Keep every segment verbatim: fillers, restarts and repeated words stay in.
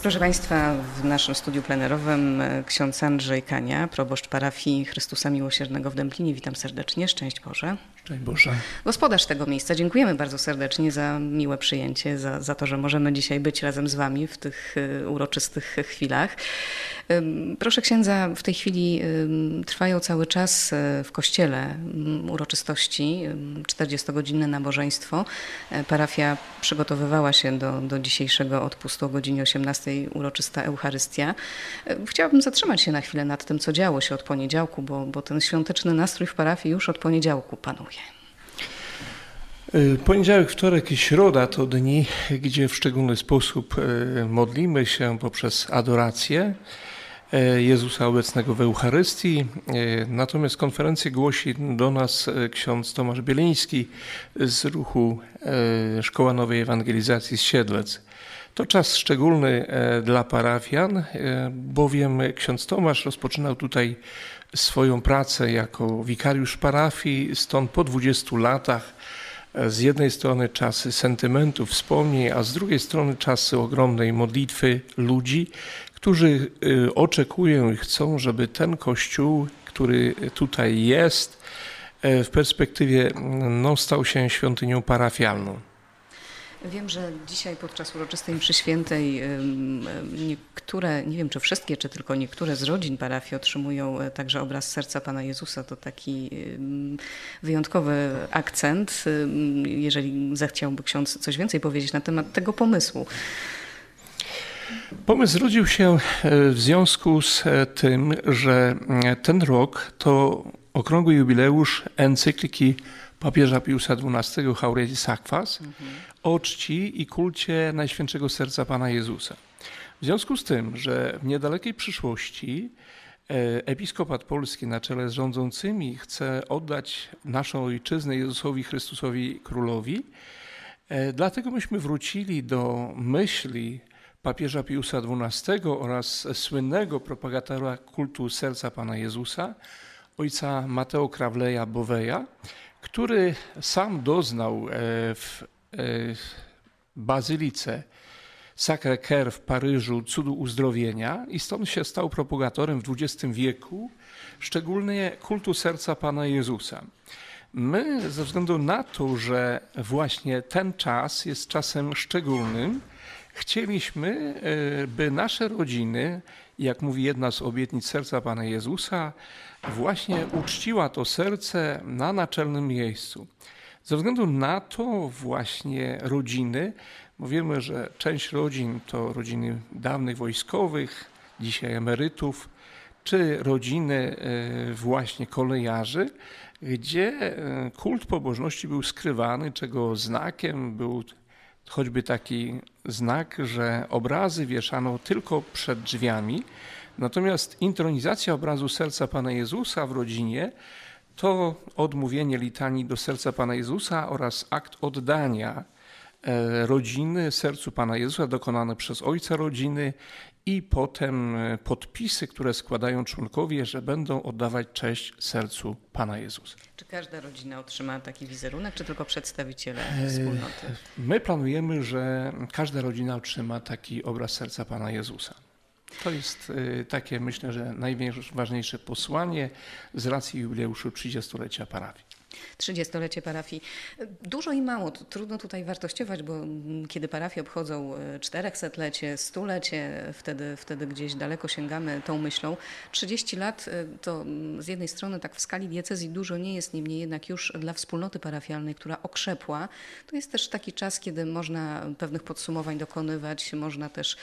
Proszę Państwa, w naszym studiu plenerowym ksiądz Andrzej Kania, proboszcz parafii Chrystusa Miłosiernego w Dęblinie. Witam serdecznie, szczęść Boże. Szczęść Boże. Gospodarz tego miejsca, dziękujemy bardzo serdecznie za miłe przyjęcie, za, za to, że możemy dzisiaj być razem z Wami w tych uroczystych chwilach. Proszę księdza, w tej chwili trwają cały czas w kościele uroczystości, czterdziestogodzinne nabożeństwo. Parafia przygotowywała się do, do dzisiejszego odpustu o godzinie osiemnastej, uroczysta Eucharystia. Chciałabym zatrzymać się na chwilę nad tym, co działo się od poniedziałku, bo, bo ten świąteczny nastrój w parafii już od poniedziałku panuje. Poniedziałek, wtorek i środa to dni, gdzie w szczególny sposób modlimy się poprzez adorację Jezusa obecnego w Eucharystii. Natomiast konferencję głosi do nas ksiądz Tomasz Bieliński z ruchu Szkoła Nowej Ewangelizacji z Siedlec. To czas szczególny dla parafian, bowiem ksiądz Tomasz rozpoczynał tutaj swoją pracę jako wikariusz parafii, stąd po dwudziestu latach z jednej strony czasy sentymentów, wspomnień, a z drugiej strony czasy ogromnej modlitwy ludzi, którzy oczekują i chcą, żeby ten Kościół, który tutaj jest, w perspektywie no, stał się świątynią parafialną. Wiem, że dzisiaj podczas uroczystej mszy świętej niektóre, nie wiem czy wszystkie, czy tylko niektóre z rodzin parafii otrzymują także obraz serca Pana Jezusa. To taki wyjątkowy akcent. Jeżeli zechciałby ksiądz coś więcej powiedzieć na temat tego pomysłu. Pomysł zrodził się w związku z tym, że ten rok to okrągły jubileusz encykliki papieża Piusa dwunastego Haurietis Aquas mhm. o czci i kulcie Najświętszego Serca Pana Jezusa. W związku z tym, że w niedalekiej przyszłości Episkopat Polski na czele z rządzącymi chce oddać naszą ojczyznę Jezusowi Chrystusowi Królowi, dlatego myśmy wrócili do myśli papieża Piusa dwunastego oraz słynnego propagatora kultu serca Pana Jezusa, ojca Mateo Krawleja Boveja, który sam doznał w bazylice Sacré-Cœur w Paryżu cudu uzdrowienia i stąd się stał propagatorem w dwudziestym wieku, szczególnie kultu serca Pana Jezusa. My ze względu na to, że właśnie ten czas jest czasem szczególnym, chcieliśmy, by nasze rodziny, jak mówi jedna z obietnic serca Pana Jezusa, właśnie uczciła to serce na naczelnym miejscu. Ze względu na to właśnie rodziny, bo wiemy, że część rodzin to rodziny dawnych wojskowych, dzisiaj emerytów, czy rodziny właśnie kolejarzy, gdzie kult pobożności był skrywany, czego znakiem był choćby taki znak, że obrazy wieszano tylko przed drzwiami, natomiast intronizacja obrazu serca Pana Jezusa w rodzinie to odmówienie litanii do serca Pana Jezusa oraz akt oddania rodziny sercu Pana Jezusa dokonane przez ojca rodziny i potem podpisy, które składają członkowie, że będą oddawać cześć sercu Pana Jezusa. Czy każda rodzina otrzyma taki wizerunek, czy tylko przedstawiciele wspólnoty? My planujemy, że każda rodzina otrzyma taki obraz serca Pana Jezusa. To jest takie, myślę, że najważniejsze posłanie z racji jubileuszu trzydziestolecia parafii. trzydziestolecie parafii. Dużo i mało, to trudno tutaj wartościować, bo kiedy parafie obchodzą czterychsetlecie, stulecie, wtedy, wtedy gdzieś daleko sięgamy tą myślą. trzydzieści lat to z jednej strony tak w skali diecezji dużo nie jest, niemniej jednak już dla wspólnoty parafialnej, która okrzepła, to jest też taki czas, kiedy można pewnych podsumowań dokonywać, można też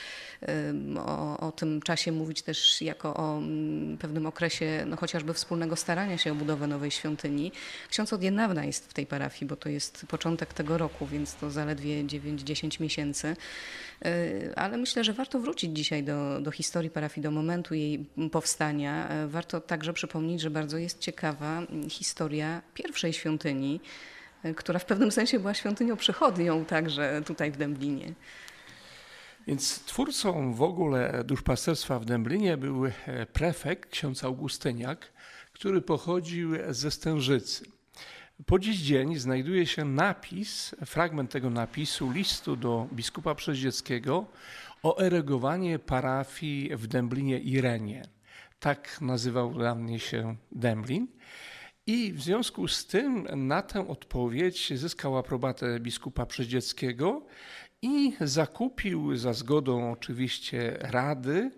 o, o tym czasie mówić też jako o pewnym okresie no, chociażby wspólnego starania się o budowę nowej świątyni. Ksiądz od niedawna jest w tej parafii, bo to jest początek tego roku, więc to zaledwie dziewięć dziesięć miesięcy. Ale myślę, że warto wrócić dzisiaj do, do historii parafii, do momentu jej powstania. Warto także przypomnieć, że bardzo jest ciekawa historia pierwszej świątyni, która w pewnym sensie była świątynią przychodnią także tutaj w Dęblinie. Więc twórcą w ogóle duszpasterstwa w Dęblinie był prefekt, ksiądz Augustyniak, który pochodził ze Stężycy. Po dziś dzień znajduje się napis, fragment tego napisu, listu do biskupa Przeździeckiego o erygowanie parafii w Dęblinie Irenie. Tak nazywał dawniej się Dęblin. I w związku z tym na tę odpowiedź zyskał aprobatę biskupa Przyździeckiego i zakupił za zgodą oczywiście rady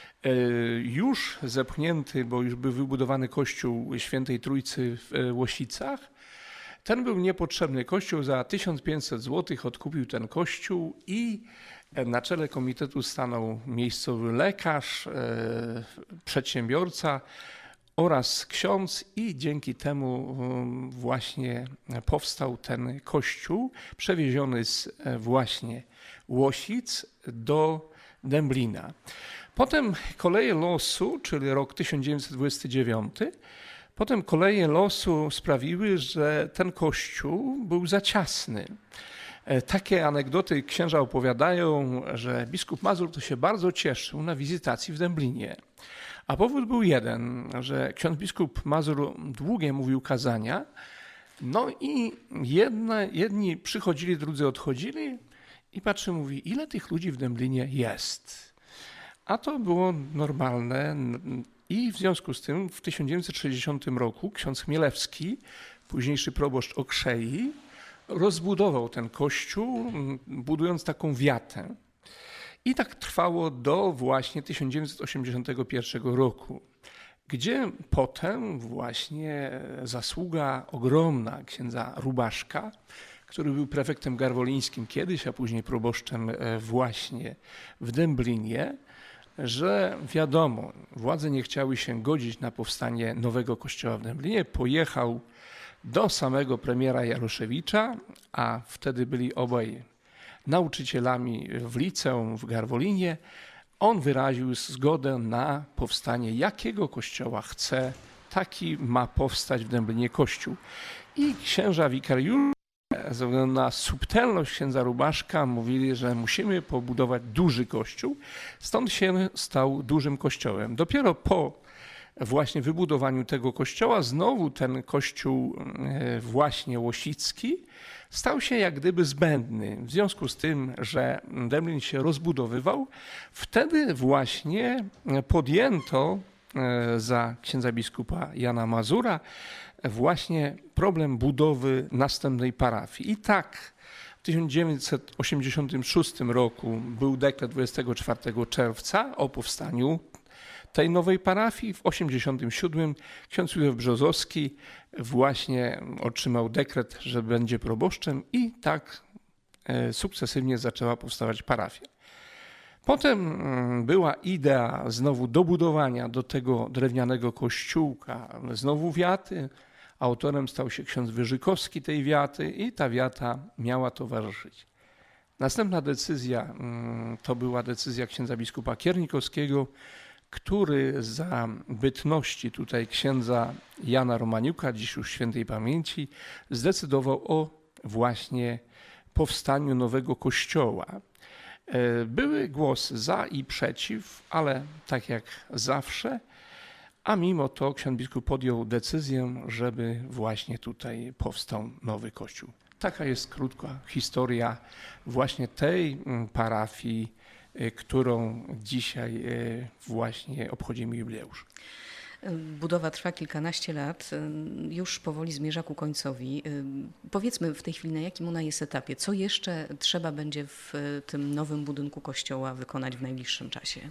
już zepchnięty, bo już był wybudowany kościół Świętej Trójcy w Łosicach. Ten był niepotrzebny kościół, za tysiąc pięćset złotych odkupił ten kościół i na czele komitetu stanął miejscowy lekarz, przedsiębiorca oraz ksiądz i dzięki temu właśnie powstał ten kościół przewieziony z właśnie Łosic do Dęblina. Potem koleje losu, czyli rok tysiąc dziewięćset dwudziesty dziewiąty, potem koleje losu sprawiły, że ten kościół był za ciasny. Takie anegdoty księża opowiadają, że biskup Mazur to się bardzo cieszył na wizytacji w Dęblinie. A powód był jeden, że ksiądz biskup Mazur długie mówił kazania, no i jedne, jedni przychodzili, drudzy odchodzili i patrzy, mówi, ile tych ludzi w Dęblinie jest. A to było normalne i w związku z tym w tysiąc dziewięćset sześćdziesiątym roku ksiądz Chmielewski, późniejszy proboszcz Okrzei, rozbudował ten kościół, budując taką wiatę. I tak trwało do właśnie tysiąc dziewięćset osiemdziesiątego pierwszego roku, gdzie potem właśnie zasługa ogromna księdza Rubaszka, który był prefektem garwolińskim kiedyś, a później proboszczem właśnie w Dęblinie, że wiadomo, władze nie chciały się godzić na powstanie nowego kościoła w Dęblinie. Pojechał do samego premiera Jaroszewicza, a wtedy byli obaj nauczycielami w liceum w Garwolinie. On wyraził zgodę na powstanie jakiego kościoła chce, taki ma powstać w Dęblinie kościół. I księża wikariusze, ze względu na subtelność księdza Rubaszka, mówili, że musimy pobudować duży kościół. Stąd się stał dużym kościołem. Dopiero po właśnie wybudowaniu tego kościoła znowu ten kościół właśnie łosicki stał się jak gdyby zbędny. W związku z tym, że Dęblin się rozbudowywał, wtedy właśnie podjęto za księdza biskupa Jana Mazura właśnie problem budowy następnej parafii. I tak w tysiąc dziewięćset osiemdziesiątym szóstym roku był dekret dwudziestego czwartego czerwca o powstaniu tej nowej parafii. W osiemdziesiątym siódmym ksiądz Józef Brzozowski właśnie otrzymał dekret, że będzie proboszczem i tak sukcesywnie zaczęła powstawać parafia. Potem była idea znowu dobudowania do tego drewnianego kościółka, znowu wiaty. Autorem stał się ksiądz Wyżykowski tej wiaty i ta wiata miała towarzyszyć. Następna decyzja to była decyzja księdza biskupa Kiernikowskiego, który za bytności tutaj księdza Jana Romaniuka, dziś już świętej pamięci, zdecydował o właśnie powstaniu nowego kościoła. Były głosy za i przeciw, ale tak jak zawsze, a mimo to ksiądz biskup podjął decyzję, żeby właśnie tutaj powstał nowy kościół. Taka jest krótka historia właśnie tej parafii, którą dzisiaj właśnie obchodzimy jubileusz. Budowa trwa kilkanaście lat, już powoli zmierza ku końcowi. Powiedzmy w tej chwili, na jakim ona jest etapie? Co jeszcze trzeba będzie w tym nowym budynku kościoła wykonać w najbliższym czasie?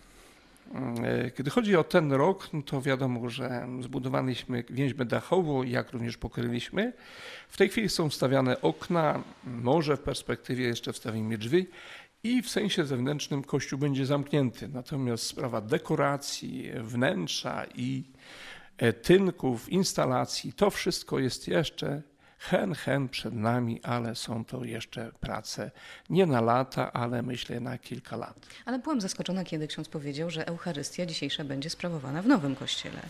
Kiedy chodzi o ten rok, no to wiadomo, że zbudowaliśmy więźbę dachową, jak również pokryliśmy. W tej chwili są wstawiane okna, może w perspektywie jeszcze wstawimy drzwi i w sensie zewnętrznym kościół będzie zamknięty. Natomiast sprawa dekoracji, wnętrza i tynków, instalacji, to wszystko jest jeszcze hen, hen przed nami, ale są to jeszcze prace nie na lata, ale myślę na kilka lat. Ale byłam zaskoczona, kiedy ksiądz powiedział, że Eucharystia dzisiejsza będzie sprawowana w nowym kościele.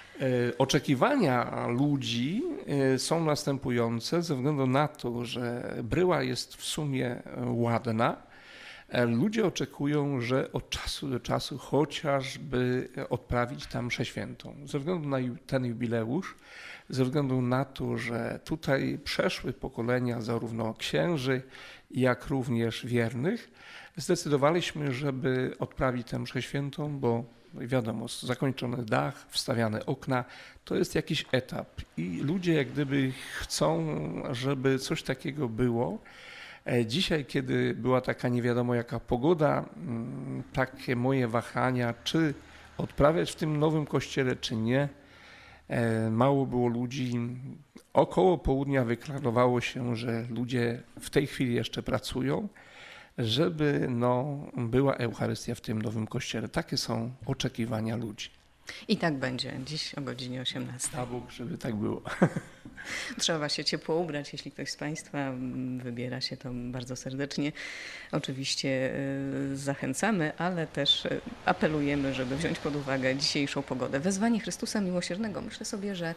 Oczekiwania ludzi są następujące ze względu na to, że bryła jest w sumie ładna. Ludzie oczekują, że od czasu do czasu chociażby odprawić tam mszę świętą. Ze względu na ten jubileusz, ze względu na to, że tutaj przeszły pokolenia zarówno księży, jak również wiernych, zdecydowaliśmy, żeby odprawić tę mszę świętą, bo wiadomo, zakończony dach, wstawiane okna, to jest jakiś etap i ludzie jak gdyby chcą, żeby coś takiego było. Dzisiaj, kiedy była taka nie wiadomo jaka pogoda, takie moje wahania, czy odprawiać w tym nowym kościele, czy nie, mało było ludzi. Około południa wyklarowało się, że ludzie w tej chwili jeszcze pracują, żeby no, była Eucharystia w tym nowym kościele. Takie są oczekiwania ludzi. I tak będzie, dziś o godzinie osiemnastej. A Bóg, żeby tak było. Trzeba się ciepło ubrać, jeśli ktoś z Państwa wybiera się, to bardzo serdecznie oczywiście zachęcamy, ale też apelujemy, żeby wziąć pod uwagę dzisiejszą pogodę. Wezwanie Chrystusa Miłosiernego. Myślę sobie, że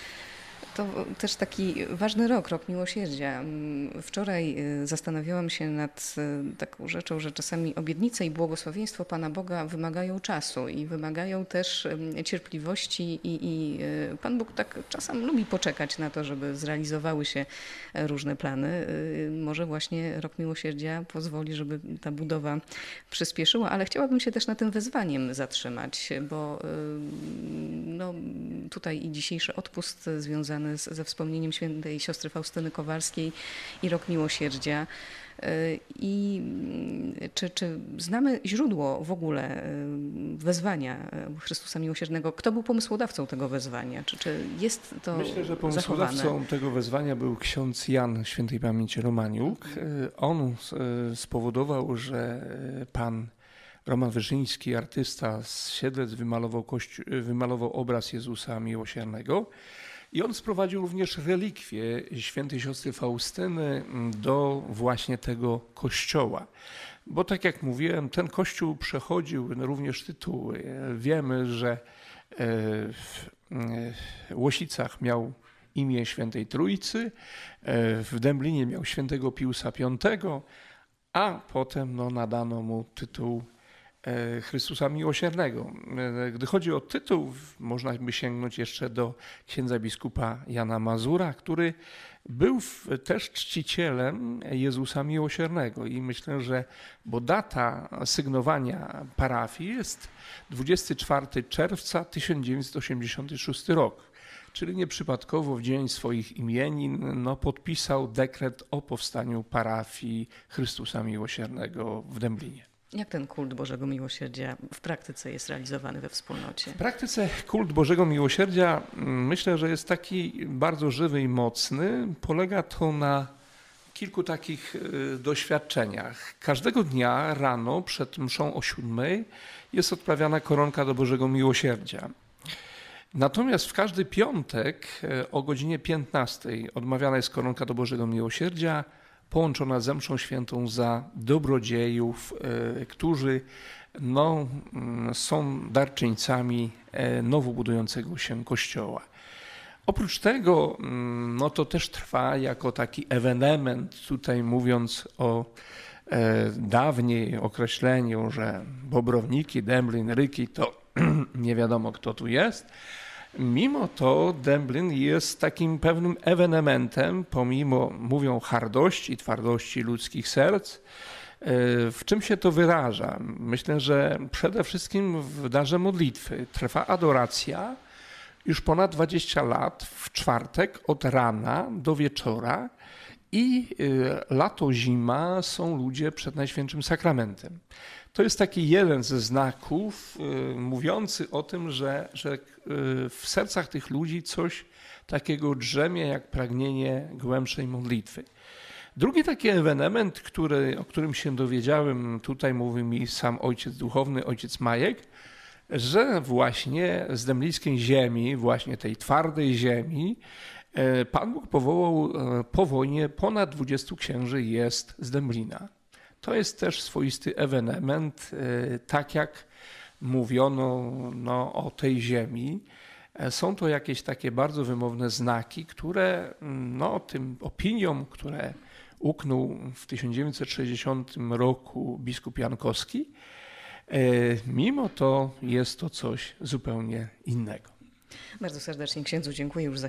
to też taki ważny rok, rok miłosierdzia. Wczoraj zastanawiałam się nad taką rzeczą, że czasami obietnice i błogosławieństwo Pana Boga wymagają czasu i wymagają też cierpliwości i, i Pan Bóg tak czasem lubi poczekać na to, żeby zrealizowały się różne plany. Może właśnie rok miłosierdzia pozwoli, żeby ta budowa przyspieszyła, ale chciałabym się też na tym wezwaniem zatrzymać, bo no, tutaj i dzisiejszy odpust związany ze wspomnieniem świętej siostry Faustyny Kowalskiej i rok miłosierdzia. I czy, czy znamy źródło w ogóle wezwania Chrystusa Miłosiernego? Kto był pomysłodawcą tego wezwania? Czy, czy jest to Myślę, że pomysłodawcą zachowane? tego wezwania był ksiądz Jan świętej pamięci Romaniuk. On spowodował, że pan Roman Wyszyński, artysta z Siedlec, wymalował, kości- wymalował obraz Jezusa Miłosiernego. I on sprowadził również relikwie świętej siostry Faustyny do właśnie tego kościoła. Bo tak jak mówiłem, ten kościół przechodził również tytuły. Wiemy, że w Łosicach miał imię świętej Trójcy, w Dęblinie miał świętego Piusa Piątego, a potem no, nadano mu tytuł Chrystusa Miłosiernego. Gdy chodzi o tytuł, można by sięgnąć jeszcze do księdza biskupa Jana Mazura, który był też czcicielem Jezusa Miłosiernego i myślę, że bo data sygnowania parafii jest dwudziestego czwartego czerwca tysiąc dziewięćset osiemdziesiąty szósty rok, czyli nieprzypadkowo w dzień swoich imienin no, podpisał dekret o powstaniu parafii Chrystusa Miłosiernego w Dęblinie. Jak ten kult Bożego Miłosierdzia w praktyce jest realizowany we wspólnocie? W praktyce kult Bożego Miłosierdzia myślę, że jest taki bardzo żywy i mocny. Polega to na kilku takich doświadczeniach. Każdego dnia rano przed mszą o siódmej jest odprawiana koronka do Bożego Miłosierdzia. Natomiast w każdy piątek o godzinie piętnastej odmawiana jest koronka do Bożego Miłosierdzia, połączona ze mszą świętą za dobrodziejów, którzy no, są darczyńcami nowo budującego się kościoła. Oprócz tego no, to też trwa jako taki ewenement, tutaj mówiąc o e, dawniej określeniu, że Bobrowniki, Dęblin, Ryki to nie wiadomo kto tu jest. Mimo to Dęblin jest takim pewnym ewenementem, pomimo, mówią, hardości i twardości ludzkich serc. W czym się to wyraża? Myślę, że przede wszystkim w darze modlitwy. Trwa adoracja już ponad dwadzieścia lat, w czwartek od rana do wieczora i lato, zima są ludzie przed Najświętszym Sakramentem. To jest taki jeden ze znaków y, mówiący o tym, że, że y, w sercach tych ludzi coś takiego drzemie jak pragnienie głębszej modlitwy. Drugi taki ewenement, który, o którym się dowiedziałem, tutaj mówi mi sam ojciec duchowny, ojciec Majek, że właśnie z dęblińskiej ziemi, właśnie tej twardej ziemi, y, Pan Bóg powołał y, po wojnie ponad dwudziestu księży jest z Dęblina. To jest też swoisty ewenement, tak jak mówiono no, o tej ziemi. Są to jakieś takie bardzo wymowne znaki, które no, tym opiniom, które uknął w tysiąc dziewięćset sześćdziesiątym roku biskup Jankowski, mimo to jest to coś zupełnie innego. Bardzo serdecznie księdzu dziękuję już za